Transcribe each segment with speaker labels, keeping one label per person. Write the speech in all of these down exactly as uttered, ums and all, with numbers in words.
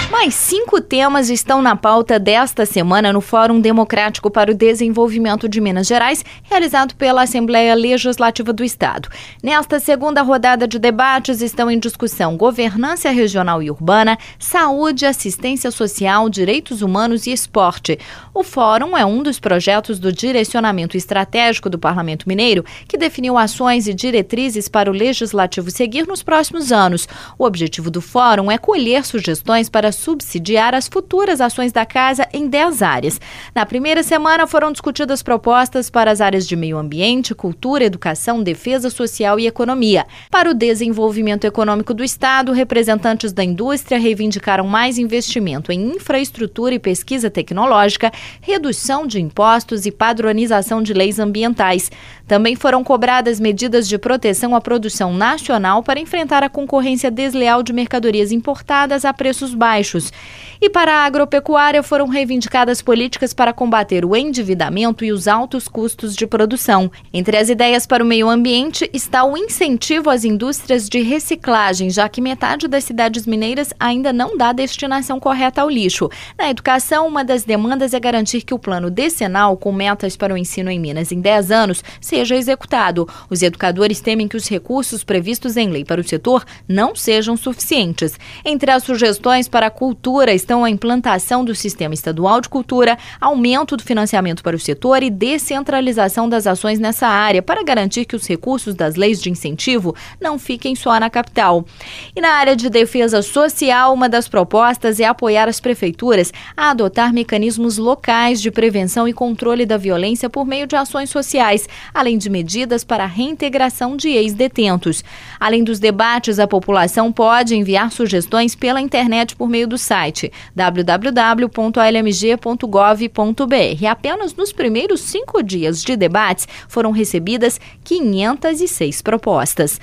Speaker 1: Mais cinco temas estão na pauta desta semana no Fórum Democrático para o Desenvolvimento de Minas Gerais, realizado pela Assembleia Legislativa do Estado. Nesta segunda rodada de debates estão em discussão governança regional e urbana, saúde, assistência social, direitos humanos e esporte. O fórum é um dos projetos do Direcionamento Estratégico do Parlamento Mineiro, que definiu ações e diretrizes para o Legislativo seguir nos próximos anos. O objetivo do fórum é colher sugestões para subsidiar as futuras ações da Casa em dez áreas. Na primeira semana foram discutidas propostas para as áreas de meio ambiente, cultura, educação, defesa social e economia. Para o desenvolvimento econômico do Estado, representantes da indústria reivindicaram mais investimento em infraestrutura e pesquisa tecnológica, redução de impostos e padronização de leis ambientais. Também foram cobradas medidas de proteção à produção nacional para enfrentar a concorrência desleal de mercadorias importadas a preços baixos. E para a agropecuária foram reivindicadas políticas para combater o endividamento e os altos custos de produção. Entre as ideias para o meio ambiente está o incentivo às indústrias de reciclagem, já que metade das cidades mineiras ainda não dá destinação correta ao lixo. Na educação, uma das demandas é garantir que o plano decenal, com metas para o ensino em Minas em dez anos, seja executado. Os educadores temem que os recursos previstos em lei para o setor não sejam suficientes. Entre as sugestões para a cultura estão a implantação do Sistema Estadual de Cultura, aumento do financiamento para o setor e descentralização das ações nessa área para garantir que os recursos das leis de incentivo não fiquem só na capital. E na área de defesa social, uma das propostas é apoiar as prefeituras a adotar mecanismos locais de prevenção e controle da violência por meio de ações sociais, além de medidas para a reintegração de ex-detentos. Além dos debates, a população pode enviar sugestões pela internet por meio do site w w w ponto a l m g ponto gov ponto b r. Apenas nos primeiros cinco dias de debates foram recebidas quinhentas e seis propostas.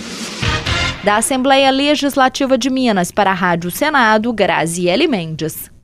Speaker 1: Da Assembleia Legislativa de Minas para a Rádio Senado, Graziele Mendes.